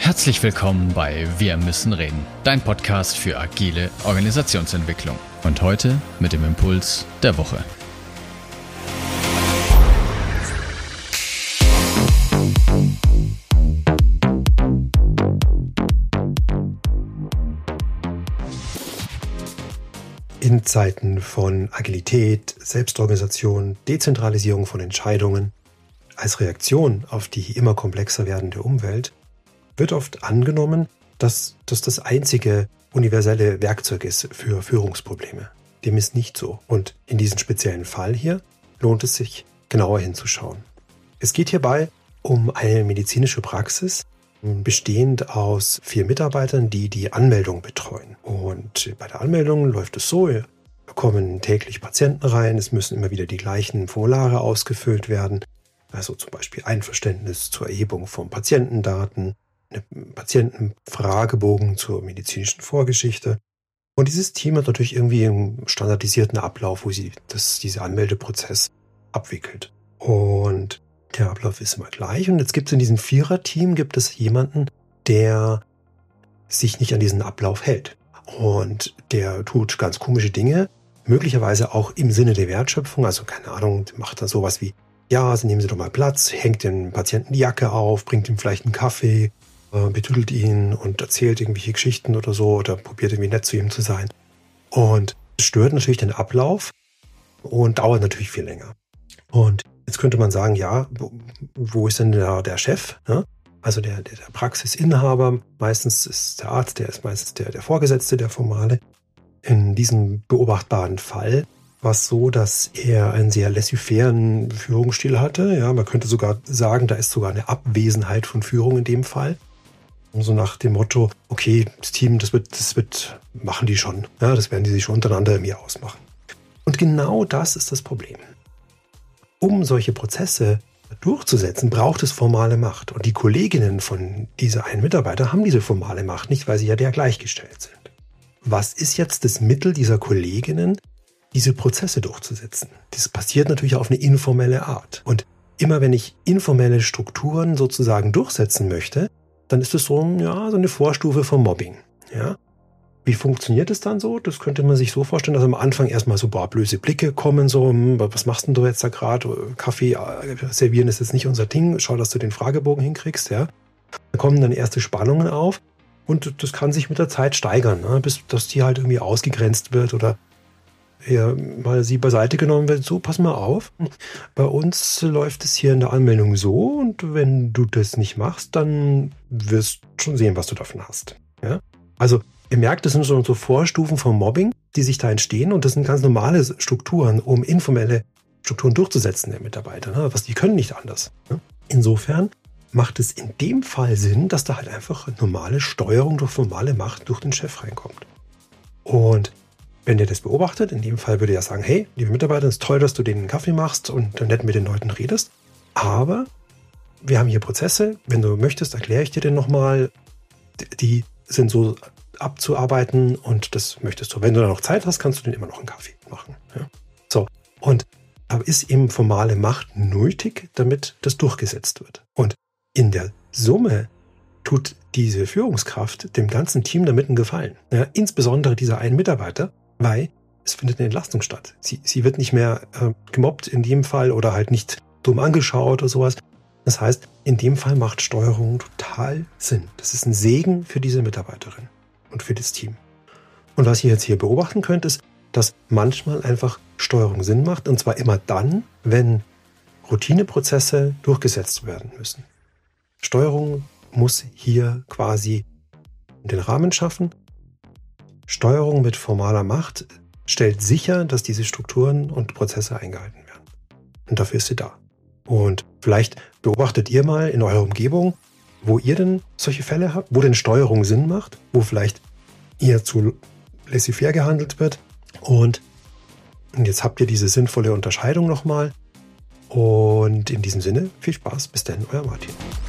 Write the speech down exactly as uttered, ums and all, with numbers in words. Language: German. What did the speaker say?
Herzlich willkommen bei Wir müssen reden, dein Podcast für agile Organisationsentwicklung. Und heute mit dem Impuls der Woche. In Zeiten von Agilität, Selbstorganisation, Dezentralisierung von Entscheidungen, als Reaktion auf die immer komplexer werdende Umwelt, wird oft angenommen, dass das das einzige universelle Werkzeug ist für Führungsprobleme. Dem ist nicht so. Und in diesem speziellen Fall hier lohnt es sich, genauer hinzuschauen. Es geht hierbei um eine medizinische Praxis, bestehend aus vier Mitarbeitern, die die Anmeldung betreuen. Und bei der Anmeldung läuft es so, wir bekommen täglich Patienten rein, es müssen immer wieder die gleichen Formulare ausgefüllt werden, also zum Beispiel Einverständnis zur Erhebung von Patientendaten, einen Patientenfragebogen zur medizinischen Vorgeschichte. Und dieses Team hat natürlich irgendwie einen standardisierten Ablauf, wo sie das, dieser Anmeldeprozess abwickelt. Und der Ablauf ist immer gleich. Und jetzt gibt es in diesem Vierer-Team gibt es jemanden, der sich nicht an diesen Ablauf hält. Und der tut ganz komische Dinge, möglicherweise auch im Sinne der Wertschöpfung. Also keine Ahnung, macht dann sowas wie, ja, also nehmen Sie doch mal Platz, hängt den Patienten die Jacke auf, bringt ihm vielleicht einen Kaffee, äh, betüdelt ihn und erzählt irgendwelche Geschichten oder so oder probiert irgendwie nett zu ihm zu sein. Und das stört natürlich den Ablauf und dauert natürlich viel länger. Und jetzt könnte man sagen, ja, wo ist denn der, der Chef? Ne? Also der, der, der Praxisinhaber, meistens ist der Arzt, der ist meistens der, der Vorgesetzte, der Formale. In diesem beobachtbaren Fall war es so, dass er einen sehr laissez-fairen Führungsstil hatte. Ja, man könnte sogar sagen, da ist sogar eine Abwesenheit von Führung in dem Fall. So nach dem Motto, okay, das Team, das wird, das wird, machen die schon. Ja, das werden die sich schon untereinander irgendwie ausmachen. Und genau das ist das Problem. Um solche Prozesse durchzusetzen, braucht es formale Macht. Und die Kolleginnen von dieser einen Mitarbeiter haben diese formale Macht nicht, weil sie ja der gleichgestellt sind. Was ist jetzt das Mittel dieser Kolleginnen, diese Prozesse durchzusetzen? Das passiert natürlich auf eine informelle Art. Und immer wenn ich informelle Strukturen sozusagen durchsetzen möchte, dann ist es so, ja, so eine Vorstufe vom Mobbing. Ja? Wie funktioniert es dann so? Das könnte man sich so vorstellen, dass am Anfang erstmal so boah, böse Blicke kommen, so, hm, was machst denn du jetzt da gerade? Kaffee servieren ist jetzt nicht unser Ding, schau, dass du den Fragebogen hinkriegst. Ja? Da kommen dann erste Spannungen auf und das kann sich mit der Zeit steigern, ne? Bis dass die halt irgendwie ausgegrenzt wird oder ja, mal sie beiseite genommen wird. So, pass mal auf, bei uns läuft es hier in der Anmeldung so und wenn du das nicht machst, dann wirst du schon sehen, was du davon hast. Ja? Also ihr merkt, das sind so, so Vorstufen vom Mobbing, die sich da entstehen und das sind ganz normale Strukturen, um informelle Strukturen durchzusetzen der Mitarbeiter. Ne? Was die können nicht anders. Ne? Insofern macht es in dem Fall Sinn, dass da halt einfach normale Steuerung durch formale Macht durch den Chef reinkommt. Und wenn der das beobachtet, in dem Fall würde er sagen, hey, liebe Mitarbeiter, es ist toll, dass du denen einen Kaffee machst und nett mit den Leuten redest, aber wir haben hier Prozesse, wenn du möchtest, erkläre ich dir den nochmal, die sind so abzuarbeiten und das möchtest du. Wenn du da noch Zeit hast, kannst du den immer noch einen Kaffee machen. Ja? So, und aber ist eben formale Macht nötig, damit das durchgesetzt wird. Und in der Summe tut diese Führungskraft dem ganzen Team damit einen Gefallen. Ja? Insbesondere dieser einen Mitarbeiter, weil es findet eine Entlastung statt. Sie, sie wird nicht mehr äh, gemobbt in dem Fall oder halt nicht dumm angeschaut oder sowas. Das heißt, in dem Fall macht Steuerung total Sinn. Das ist ein Segen für diese Mitarbeiterin und für das Team. Und was ihr jetzt hier beobachten könnt, ist, dass manchmal einfach Steuerung Sinn macht und zwar immer dann, wenn Routineprozesse durchgesetzt werden müssen. Steuerung muss hier quasi den Rahmen schaffen. Steuerung mit formaler Macht stellt sicher, dass diese Strukturen und Prozesse eingehalten werden. Und dafür ist sie da. Und vielleicht beobachtet ihr mal in eurer Umgebung, wo ihr denn solche Fälle habt, wo denn Steuerung Sinn macht, wo vielleicht eher zu laissez-faire gehandelt wird. Und jetzt habt ihr diese sinnvolle Unterscheidung nochmal. Und in diesem Sinne, viel Spaß. Bis dann, euer Martin.